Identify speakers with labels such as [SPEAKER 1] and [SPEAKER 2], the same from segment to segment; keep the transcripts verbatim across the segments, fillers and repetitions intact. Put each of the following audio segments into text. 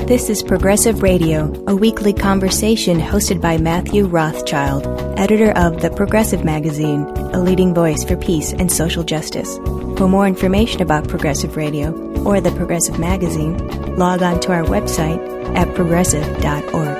[SPEAKER 1] This is Progressive Radio, a weekly conversation hosted by Matthew Rothschild, editor of The Progressive Magazine, a leading voice for peace and social justice. For more information about Progressive Radio or The Progressive Magazine, log on to our website at progressive dot org.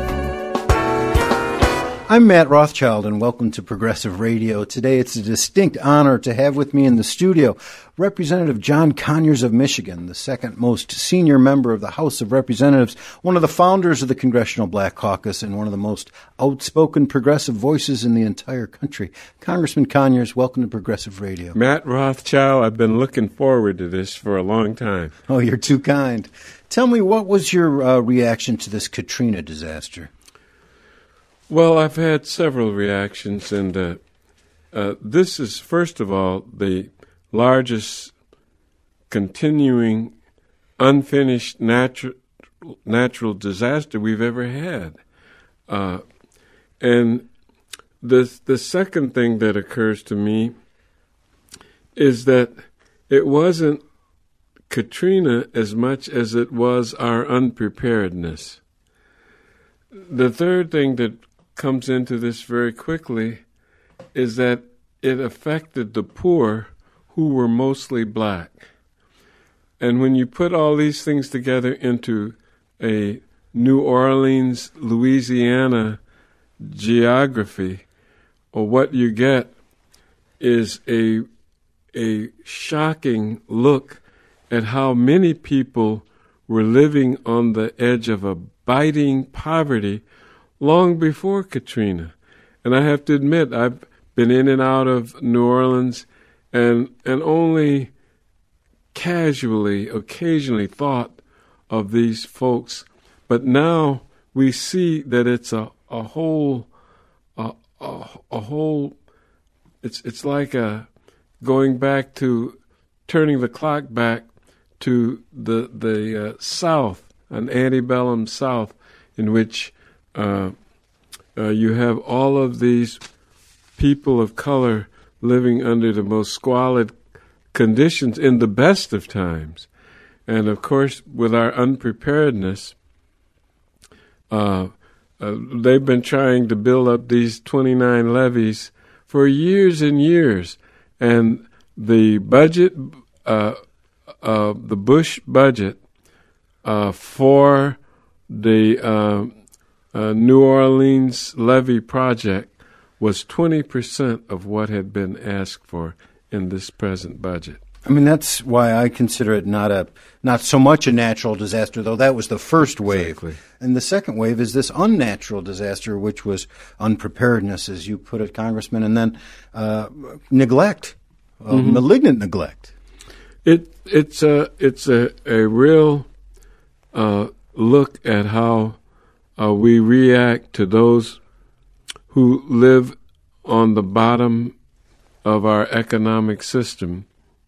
[SPEAKER 2] I'm Matt Rothschild, and welcome to Progressive Radio. Today, it's a distinct honor to have with me in the studio Representative John Conyers of Michigan, the second most senior member of the House of Representatives, one of the founders of the Congressional Black Caucus, and one of the most outspoken progressive voices in the entire country. Congressman Conyers, welcome to Progressive Radio.
[SPEAKER 3] Matt Rothschild, I've been looking forward to this for a long time.
[SPEAKER 2] Oh, you're too kind. Tell me, what was your uh, reaction to this Katrina disaster?
[SPEAKER 3] Well, I've had several reactions, and uh, uh, this is, first of all, the largest continuing unfinished natural natural disaster we've ever had. Uh, and the the second thing that occurs to me is that it wasn't Katrina as much as it was our unpreparedness. The third thing that comes into this very quickly is that it affected the poor, who were mostly black. And when you put all these things together into a New Orleans, Louisiana geography, or what you get is a a shocking look at how many people were living on the edge of a biting poverty long before Katrina. And I have to admit, I've been in and out of New Orleans and and only casually, occasionally thought of these folks. But now we see that it's a, a whole, a, a, a whole, it's it's like a going back to, turning the clock back to the, the uh, South, an antebellum South, in which Uh, uh, you have all of these people of color living under the most squalid conditions in the best of times. And, of course, with our unpreparedness, uh, uh, they've been trying to build up these twenty-nine levees for years and years. And the budget, uh, uh, the Bush budget uh, for the uh, Uh, New Orleans levee project was twenty percent of what had been asked for in this present budget.
[SPEAKER 2] I mean, that's why I consider it not a not so much a natural disaster, though that was the first wave.
[SPEAKER 3] Exactly.
[SPEAKER 2] And the second wave is this unnatural disaster, which was unpreparedness, as you put it, Congressman, and then uh, neglect, uh, mm-hmm. malignant neglect.
[SPEAKER 3] It it's a it's a a real uh, look at how Uh, we react to those who live on the bottom of our economic system,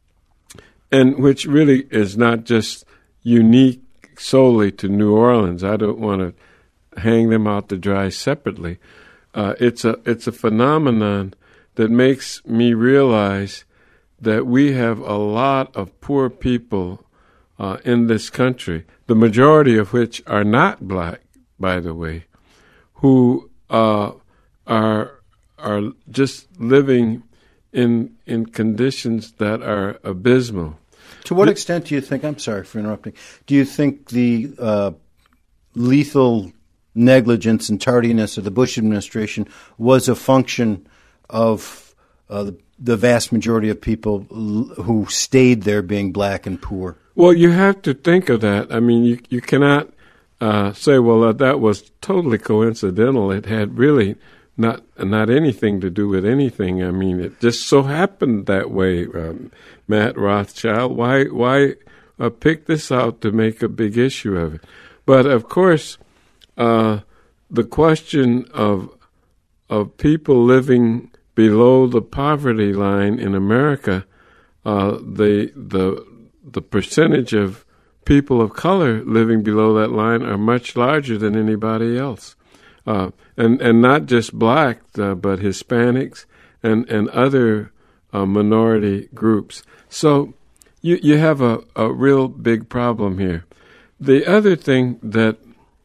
[SPEAKER 3] and which really is not just unique solely to New Orleans. I don't want to hang them out to dry separately. Uh, it's a it's a phenomenon that makes me realize that we have a lot of poor people uh, in this country, the majority of which are not black, by the way, who uh, are are just living in in conditions that are abysmal.
[SPEAKER 2] To what extent do you think, I'm sorry for interrupting, do you think the uh, lethal negligence and tardiness of the Bush administration was a function of uh, the, the vast majority of people l- who stayed there being black and poor?
[SPEAKER 3] Well, you have to think of that. I mean, you, you cannot Uh, say, well, uh, that was totally coincidental. It had really not not anything to do with anything. I mean, it just so happened that way. Um, Matt Rothschild, why why uh, pick this out to make a big issue of it? But of course, uh, the question of of people living below the poverty line in America, uh, the the the percentage of people of color living below that line are much larger than anybody else. Uh, and, and not just black, uh, but Hispanics and, and other uh, minority groups. So you, you have a, a real big problem here. the other thing that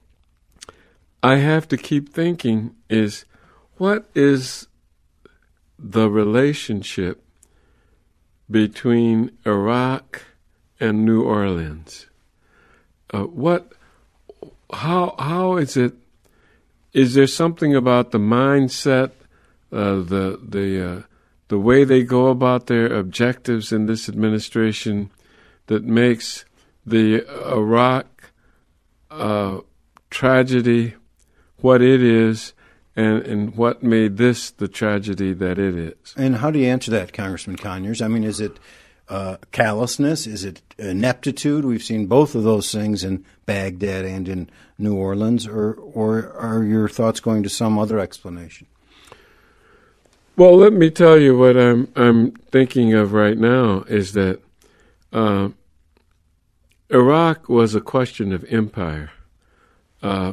[SPEAKER 3] I have to keep thinking is, what is the relationship between Iraq and New Orleans? Uh, what, how, how is it? Is there something about the mindset, uh, the the uh, the way they go about their objectives in this administration that makes the Iraq uh, tragedy what it is, and, and what made this the tragedy that it is?
[SPEAKER 2] And how do you answer that, Congressman Conyers? I mean, is it uh, callousness? Is it ineptitude? We've seen both of those things in Baghdad and in New Orleans, or or are your thoughts going to some other explanation?
[SPEAKER 3] Well, let me tell you what I'm I'm thinking of right now is that uh, Iraq was a question of empire. Uh,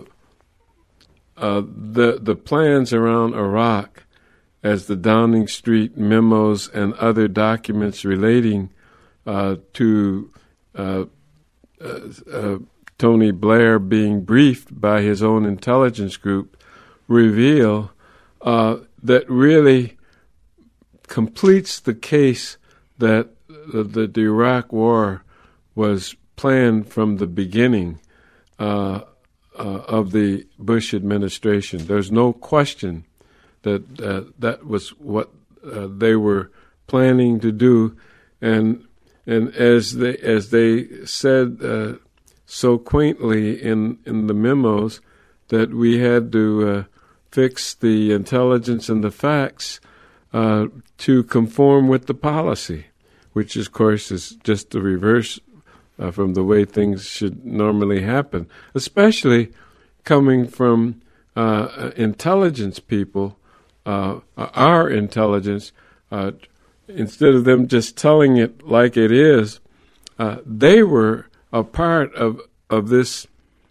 [SPEAKER 3] uh, the the plans around Iraq, as the Downing Street memos and other documents relating uh, to uh, uh, uh, Tony Blair being briefed by his own intelligence group, reveal uh, that really completes the case that the, the, the Iraq War was planned from the beginning uh, uh, of the Bush administration. There's no question that uh, that was what uh, they were planning to do, and and as they as they said uh, so quaintly in in the memos, that we had to uh, fix the intelligence and the facts uh, to conform with the policy, which of course is just the reverse uh, from the way things should normally happen, especially coming from uh, intelligence people. Uh, our intelligence, uh, instead of them just telling it like it is, uh, they were a part of of this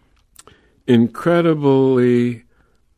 [SPEAKER 3] incredibly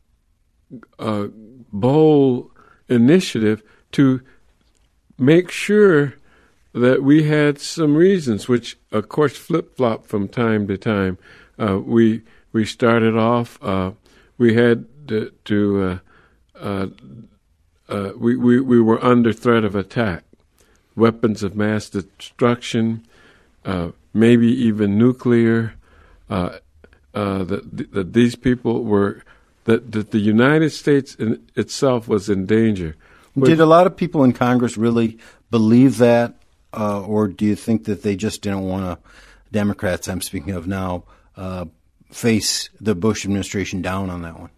[SPEAKER 3] uh, bold initiative to make sure that we had some reasons, which of course flip-flop from time to time. Uh, we we started off, uh, we had to. to uh, Uh, uh, we, we, we were under threat of attack, weapons of mass destruction, uh, maybe even nuclear, uh, uh, that, that these people were, that, that the United States in itself was in danger.
[SPEAKER 2] Did a lot of people in Congress really believe that, uh, or do you think that they just didn't want to, Democrats I'm speaking of now, uh, face the Bush administration down on that one?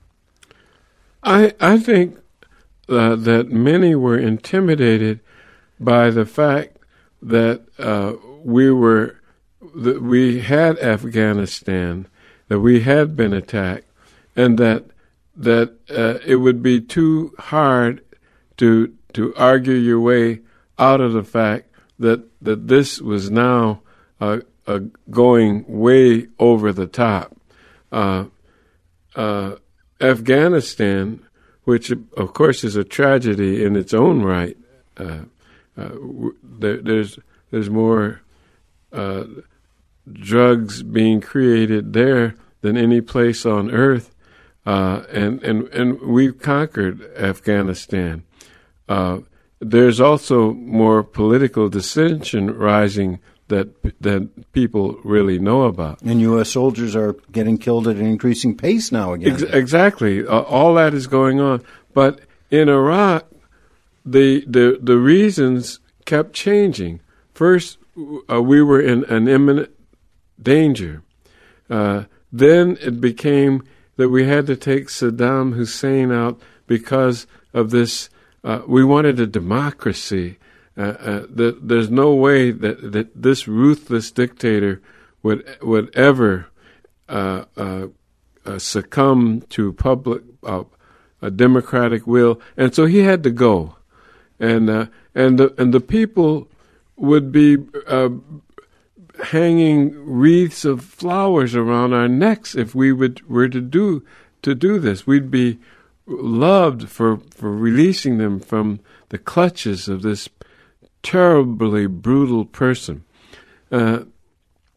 [SPEAKER 3] I I think uh, that many were intimidated by the fact that uh, we were that we had Afghanistan, that we had been attacked, and that that uh, it would be too hard to to argue your way out of the fact that that this was now uh, uh, going way over the top. Uh, uh, Afghanistan, which of course is a tragedy in its own right, uh, uh, there, there's there's more uh, drugs being created there than any place on earth, uh, and and and we've conquered Afghanistan. Uh, there's also more political dissension rising that that people really know about.
[SPEAKER 2] And U S soldiers are getting killed at an increasing pace now again.
[SPEAKER 3] Ex- exactly. Uh, all that is going on. But in Iraq, the the, the reasons kept changing. First, uh, we were in an imminent danger. Uh, then it became that we had to take Saddam Hussein out because of this. Uh, we wanted a democracy. Uh, uh, the, there's no way that, that this ruthless dictator would would ever uh, uh, uh, succumb to public uh, a democratic will, and so he had to go, and uh, and the, and the people would be uh, hanging wreaths of flowers around our necks if we would were to do to do this. We'd be loved for for releasing them from the clutches of this terribly brutal person. Uh,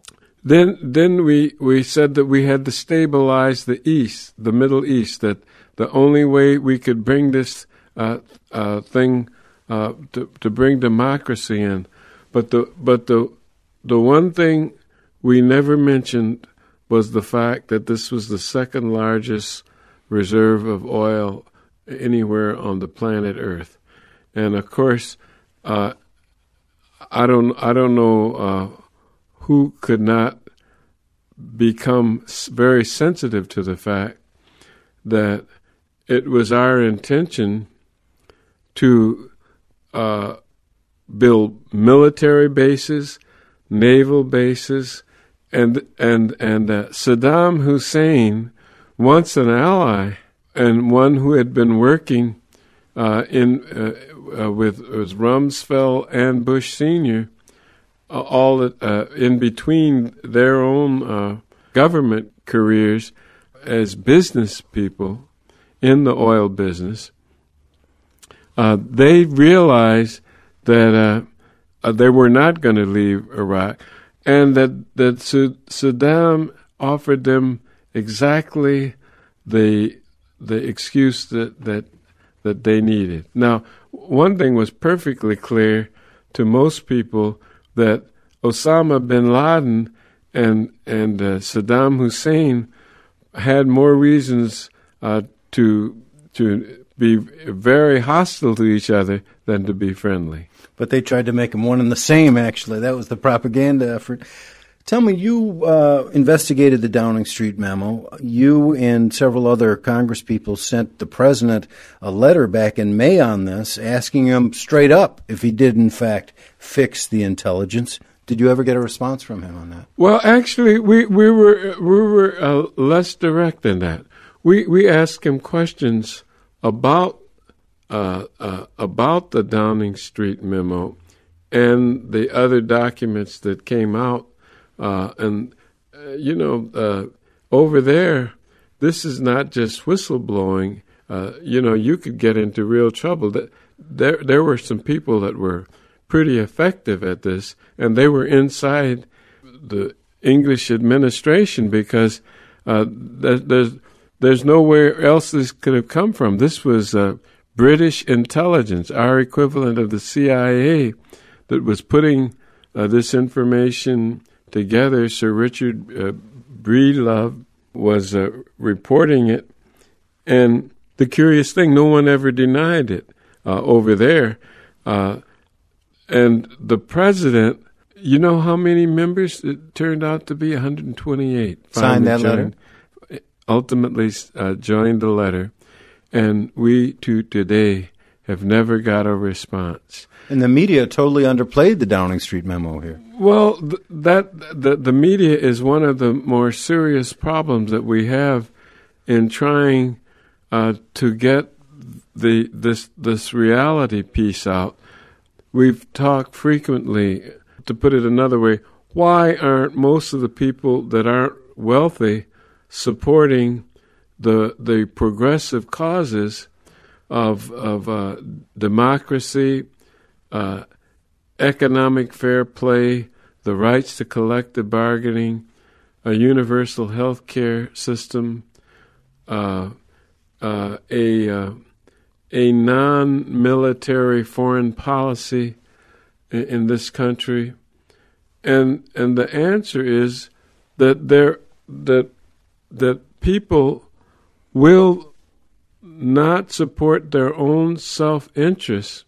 [SPEAKER 3] then then we, we said that we had to stabilize the East, the Middle East, that the only way we could bring this uh, uh, thing uh, to to bring democracy in, but the but the the one thing we never mentioned was the fact that this was the second largest reserve of oil anywhere on the planet Earth, and of course, uh, I don't I don't know uh, who could not become very sensitive to the fact that it was our intention to uh, build military bases, naval bases, and and and uh, Saddam Hussein, once an ally and one who had been working uh, in uh, uh, with, with Rumsfeld and Bush Senior, uh, all uh, in between their own uh, government careers as business people in the oil business. Uh, they realized that uh, uh, they were not going to leave Iraq, and that that Saddam offered them exactly the the excuse that, that that they needed. Now, one thing was perfectly clear to most people, that Osama bin Laden and and uh, Saddam Hussein had more reasons uh, to to be very hostile to each other than to be friendly.
[SPEAKER 2] But they tried to make them one and the same, actually. That was the propaganda effort. Tell me, you uh, investigated the Downing Street memo. You and several other congresspeople sent the president a letter back in May on this, asking him straight up if he did, in fact, fix the intelligence. Did you ever get a response from him on that?
[SPEAKER 3] Well, actually, we, we were we were uh, less direct than that. We we asked him questions about uh, uh, about the Downing Street memo and the other documents that came out. Uh, and, uh, you know, uh, over there, this is not just whistleblowing. Uh, you know, you could get into real trouble. There, there were some people that were pretty effective at this, and they were inside the English administration, because uh, there's, there's nowhere else this could have come from. This was uh, British intelligence, our equivalent of the C I A, that was putting uh, this information together. Sir Richard uh, Breedlove was uh, reporting it, and the curious thing, no one ever denied it uh, over there. Uh, and the president, you know how many members? It turned out to be one hundred twenty-eight.
[SPEAKER 2] Signed that
[SPEAKER 3] joined, letter? Ultimately uh, joined the letter, and we to today have never got a response.
[SPEAKER 2] And the media totally underplayed the Downing Street memo here.
[SPEAKER 3] Well, th- that the, the media is one of the more serious problems that we have in trying uh, to get the this this reality piece out. We've talked frequently, to put it another way, why aren't most of the people that aren't wealthy supporting the the progressive causes of of uh, democracy, uh, economic fair play, the rights to collective bargaining, a universal health care system, uh, uh, a uh, a non-military foreign policy in, in this country, and and the answer is that there that that people will not support their own self-interest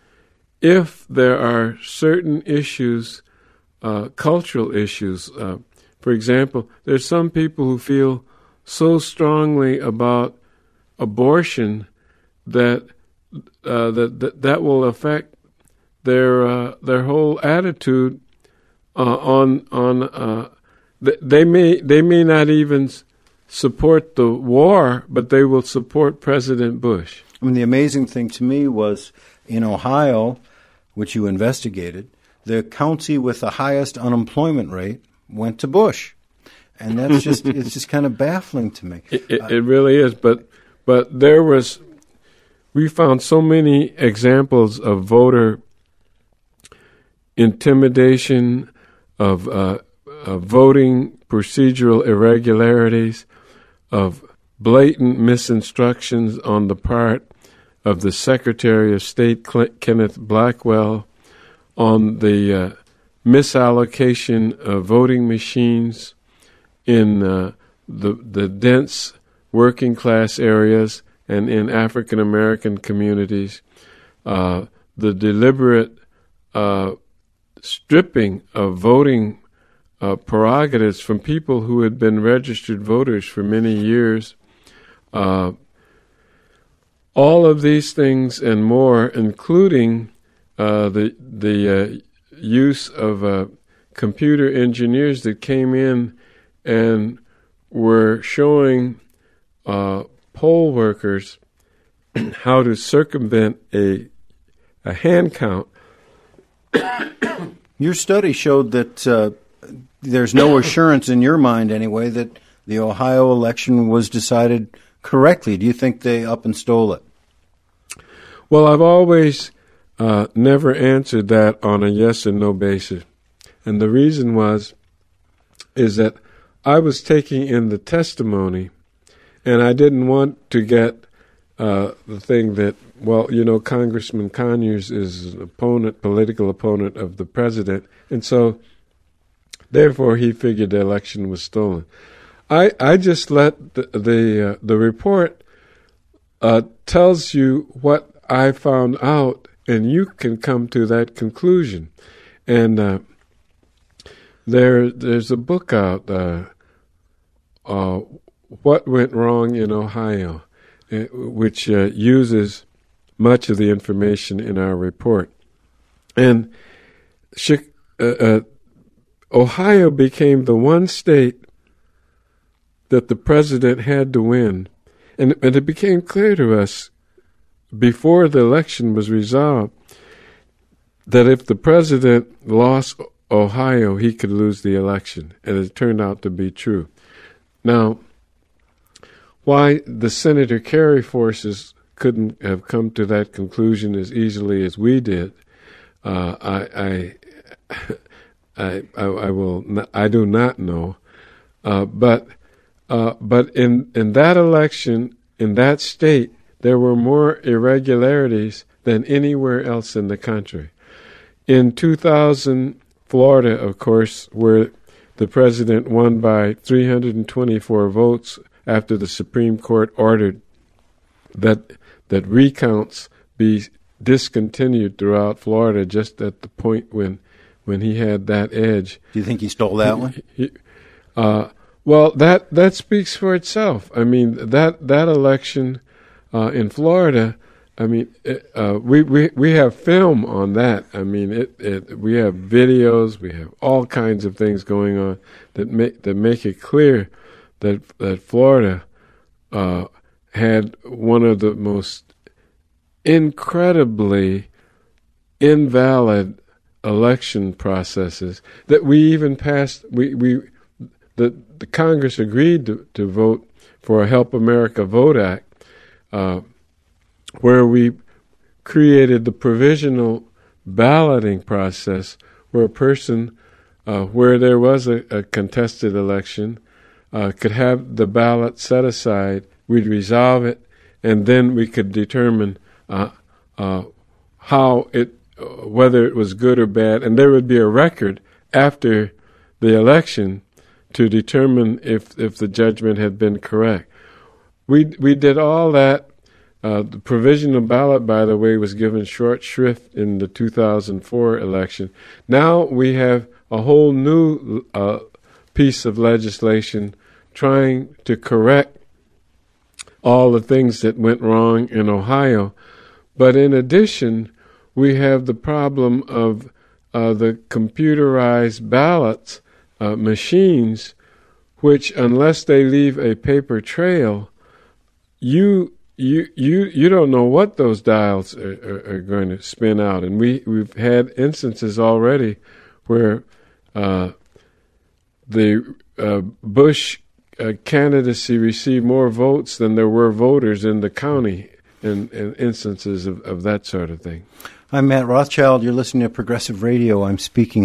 [SPEAKER 3] if there are certain issues, uh, cultural issues. Uh, for example, there's some people who feel so strongly about abortion that uh, that, that that will affect their uh, their whole attitude uh, on on. Uh, th- they may they may not even support the war, but they will support President Bush.
[SPEAKER 2] I mean, the amazing thing to me was in Ohio, which you investigated, the county with the highest unemployment rate went to Bush, and that's just it's just kind of baffling to me.
[SPEAKER 3] It, it, it really is, but but there was we found so many examples of voter intimidation, of uh, uh, voting procedural irregularities, of blatant misinstructions on the part of the Secretary of State, Kenneth Blackwell, on the uh, misallocation of voting machines in uh, the the dense working class areas and in African American communities, uh, the deliberate uh, stripping of voting uh, prerogatives from people who had been registered voters for many years. Uh, all of these things and more, including uh, the the uh, use of uh, computer engineers that came in and were showing uh, poll workers how to circumvent a a hand count.
[SPEAKER 2] Your study showed that uh, there's no assurance in your mind, anyway, that the Ohio election was decided correctly. Do you think they up and stole it?
[SPEAKER 3] Well, I've always uh, never answered that on a yes and no basis. And the reason was, is that I was taking in the testimony, and I didn't want to get uh, the thing that, well, you know, Congressman Conyers is an opponent, political opponent of the president, and so therefore he figured the election was stolen. I I just let the the, uh, the report uh, tells you what I found out, and you can come to that conclusion. And uh, there there's a book out, uh, uh, What Went Wrong in Ohio, uh, which uh, uses much of the information in our report. And uh, uh, Ohio became the one state that the president had to win. And, and it became clear to us before the election was resolved that if the president lost Ohio, he could lose the election. And it turned out to be true. Now, why the Senator Kerry forces couldn't have come to that conclusion as easily as we did, uh, I, I, I, I will, not, I do not know. Uh, but, uh, but in in that election, in that state, there were more irregularities than anywhere else in the country. In two thousand, Florida, of course, where the president won by three hundred twenty-four votes after the Supreme Court ordered that that recounts be discontinued throughout Florida just at the point when when he had that edge.
[SPEAKER 2] Do you think he stole that
[SPEAKER 3] he,
[SPEAKER 2] one?
[SPEAKER 3] He, uh, well, that that speaks for itself. I mean, that that election uh, in Florida, I mean, it, uh, we, we we have film on that. I mean, it, it we have videos, we have all kinds of things going on that make that make it clear that that Florida uh, had one of the most incredibly invalid election processes that we even passed. We we the the Congress agreed to, to vote for a Help America Vote Act, uh, where we created the provisional balloting process, where a person, uh, where there was a, a contested election, uh, could have the ballot set aside. We'd resolve it, and then we could determine uh, uh, how it, uh, whether it was good or bad, and there would be a record after the election to determine if if the judgment had been correct. We we did all that. Uh, the provisional ballot, by the way, was given short shrift in the two thousand four election. Now we have a whole new uh, piece of legislation trying to correct all the things that went wrong in Ohio. But in addition, we have the problem of uh, the computerized ballots, uh, machines, which, unless they leave a paper trail, you you you you don't know what those dials are, are, are going to spin out. And we we've had instances already where uh, the uh, Bush uh, candidacy received more votes than there were voters in the county, and, and instances of, of that sort of thing.
[SPEAKER 2] I'm Matt Rothschild. You're listening to Progressive Radio. I'm speaking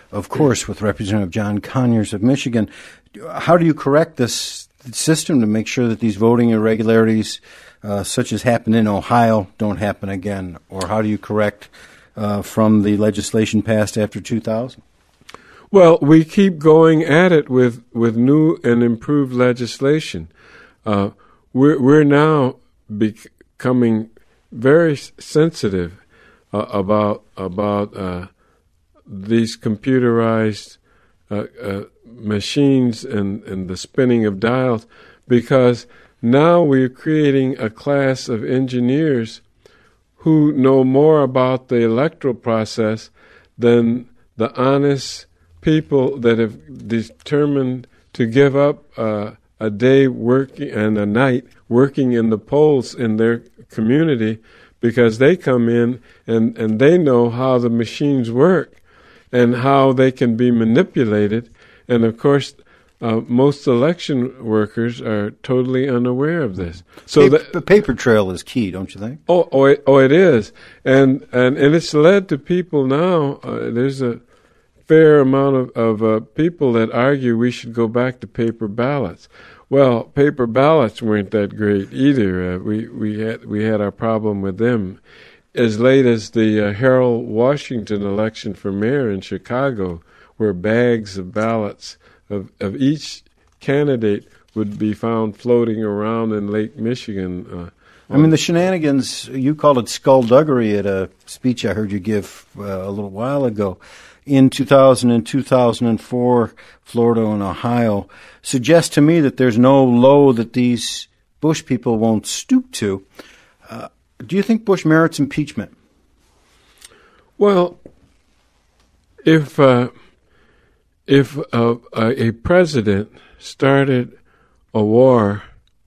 [SPEAKER 2] of course, with Representative John Conyers of Michigan. How do you correct this system to make sure that these voting irregularities, uh, such as happened in Ohio, don't happen again? Or how do you correct uh, from the legislation passed after two thousand?
[SPEAKER 3] Well, we keep going at it with, with new and improved legislation. Uh, we're, we're now becoming very sensitive uh, about about uh, these computerized uh, uh, machines and, and the spinning of dials, because now we're creating a class of engineers who know more about the electoral process than the honest people that have determined to give up uh, a day working and a night working in the polls in their community, because they come in and, and they know how the machines work and how they can be manipulated. And, of course, uh, most election workers are totally unaware of this. So
[SPEAKER 2] paper,
[SPEAKER 3] that,
[SPEAKER 2] the paper trail is key, don't you think?
[SPEAKER 3] Oh, oh, it, oh, it is. And, and, and it's led to people now, uh, there's a fair amount of, of uh, people that argue we should go back to paper ballots. Well, paper ballots weren't that great either. Uh, we we had we had our problem with them as late as the uh, Harold Washington election for mayor in Chicago, where bags of ballots of of each candidate would be found floating around in Lake Michigan. Uh,
[SPEAKER 2] I mean, the shenanigans, you called it skullduggery at a speech I heard you give uh, a little while ago. In two thousand and two thousand four, Florida and Ohio, suggest to me that there's no low that these Bush people won't stoop to. Uh, do you think Bush merits impeachment?
[SPEAKER 3] Well, if uh, if uh, a president started a war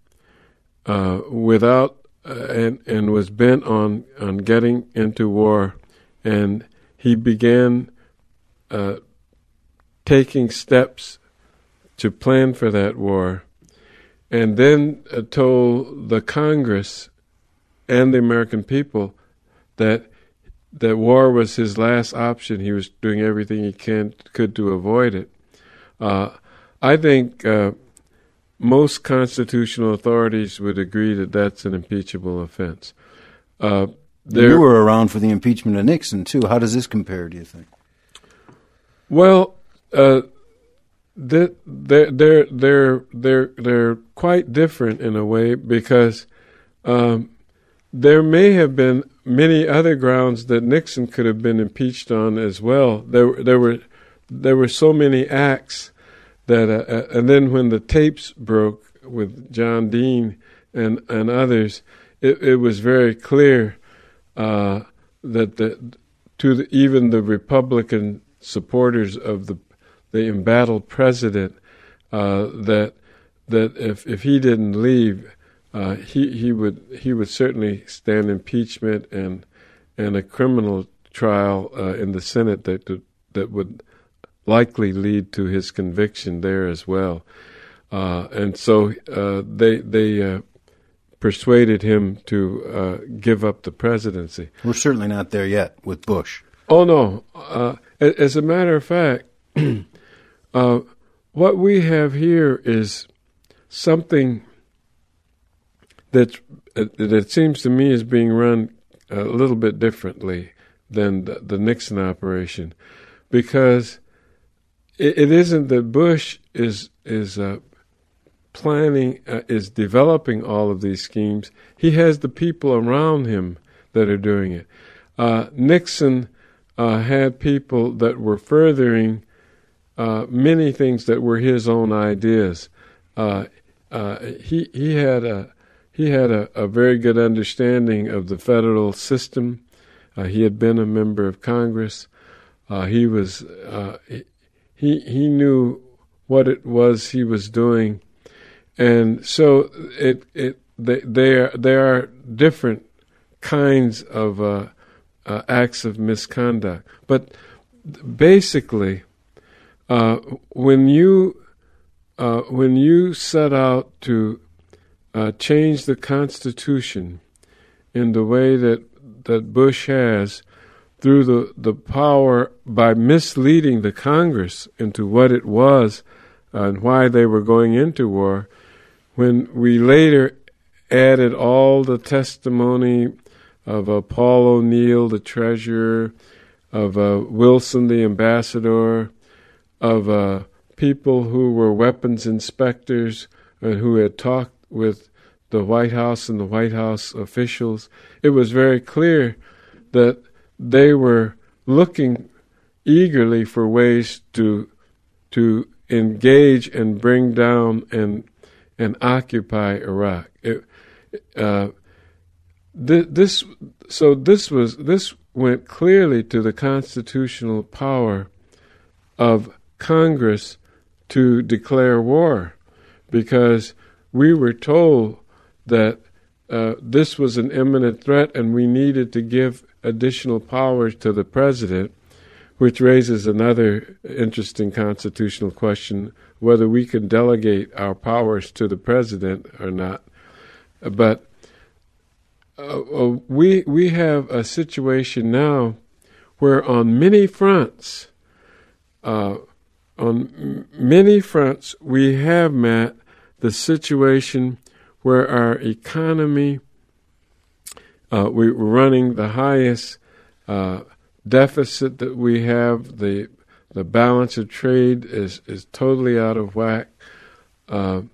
[SPEAKER 3] uh, without uh, and and was bent on on getting into war, and he began Uh, taking steps to plan for that war, and then uh, told the Congress and the American people that that war was his last option. He was doing everything he can could to avoid it. Uh, I think uh, most constitutional authorities would agree that that's an impeachable offense. Uh,
[SPEAKER 2] you were around for the impeachment of Nixon, too. How does this compare, do you think?
[SPEAKER 3] Well, uh, they're, they're, they're, they're, they're quite different in a way, because um, there may have been many other grounds that Nixon could have been impeached on as well. There, there were, there were so many acts that, uh, and then when the tapes broke with John Dean and, and others, it, it was very clear uh, that the, to the, even the Republican supporters of the the embattled president, uh, that that if if he didn't leave, uh, he he would he would certainly stand impeachment and and a criminal trial uh, in the Senate that that would likely lead to his conviction there as well, uh, and so uh, they they uh, persuaded him to uh, give up the presidency.
[SPEAKER 2] We're certainly not there yet with Bush.
[SPEAKER 3] Oh no. Uh, As a matter of fact, uh, what we have here is something that uh, that seems to me is being run a little bit differently than the, the Nixon operation, because it, it isn't that Bush is is uh, planning uh, is developing all of these schemes. He has the people around him that are doing it. Uh, Nixon Uh, had people that were furthering uh, many things that were his own ideas. Uh, uh, he he had a he had a, a very good understanding of the federal system. Uh, he had been a member of Congress. Uh, he was uh, he he knew what it was he was doing, and so it it they they are there are different kinds of Uh, Uh, acts of misconduct. But basically, uh, when you uh, when you set out to uh, change the Constitution in the way that that Bush has, through the, the power by misleading the Congress into what it was and why they were going into war, when we later added all the testimony of uh, Paul O'Neill, the treasurer, of uh, Wilson, the ambassador, of uh, people who were weapons inspectors and who had talked with the White House and the White House officials, it was very clear that they were looking eagerly for ways to to engage and bring down and and occupy Iraq. It, uh, th- this so this was this went clearly to the constitutional power of Congress to declare war, because we were told that uh, this was an imminent threat and we needed to give additional powers to the president, which raises another interesting constitutional question, whether we can delegate our powers to the president or not. But uh, uh, we we have a situation now where on many fronts, uh, on m- many fronts, we have, Matt, the situation where our economy, uh, we're running the highest uh, deficit that we have. The the balance of trade is, is totally out of whack. Uh,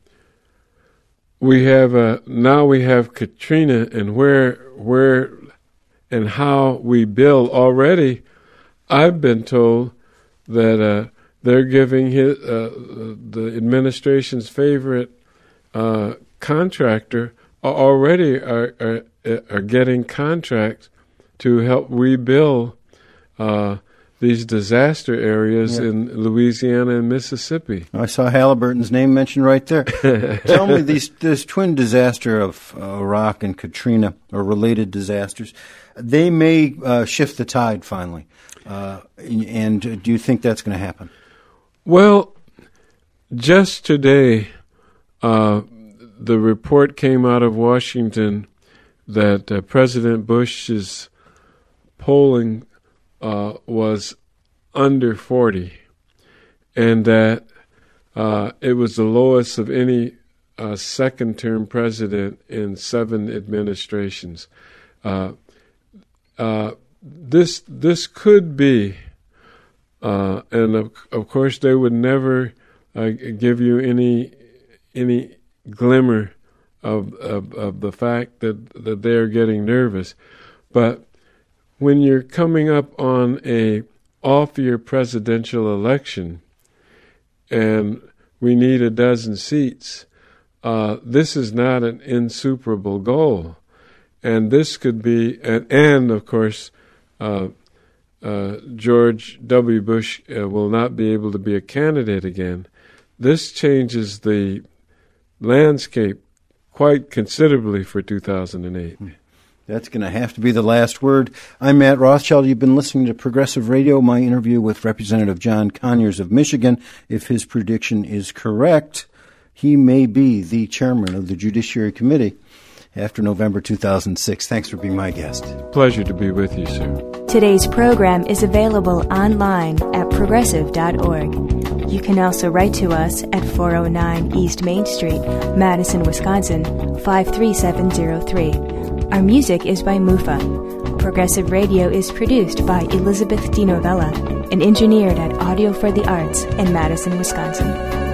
[SPEAKER 3] we have uh, now we have Katrina, and where where and how we bill already. I've been told that uh, they're giving his, uh, the administration's favorite uh, contractor already are, are are getting contracts to help rebuild uh, these disaster areas yeah. in Louisiana and Mississippi.
[SPEAKER 2] I saw Halliburton's name mentioned right there. Tell me, these this twin disaster of uh, Iraq and Katrina, or related disasters, they may uh, shift the tide finally. Uh, and do you think that's going to happen?
[SPEAKER 3] Well, just today, uh, the report came out of Washington that uh, President Bush's polling uh, was under forty, and that uh, it was the lowest of any uh, second-term president in seven administrations. Uh, uh, this this could be, uh, and of, of course they would never uh, give you any any glimmer of, of of the fact that that they're getting nervous, but when you're coming up on a off-year presidential election and we need a dozen seats, uh, this is not an insuperable goal. And this could be, and, and of course, uh, uh, George W. Bush uh, will not be able to be a candidate again. This changes the landscape quite considerably for two thousand eight.
[SPEAKER 2] That's going to have to be the last word. I'm Matt Rothschild. You've been listening to Progressive Radio, my interview with Representative John Conyers of Michigan. If his prediction is correct, he may be the chairman of the Judiciary Committee after November two thousand six. Thanks for being my guest.
[SPEAKER 3] Pleasure to be with you, sir.
[SPEAKER 1] Today's program is available online at progressive dot org. You can also write to us at four oh nine East Main Street, Madison, Wisconsin, five three seven zero three. Our music is by Mufa. Progressive Radio is produced by Elizabeth DiNovella and engineered at Audio for the Arts in Madison, Wisconsin.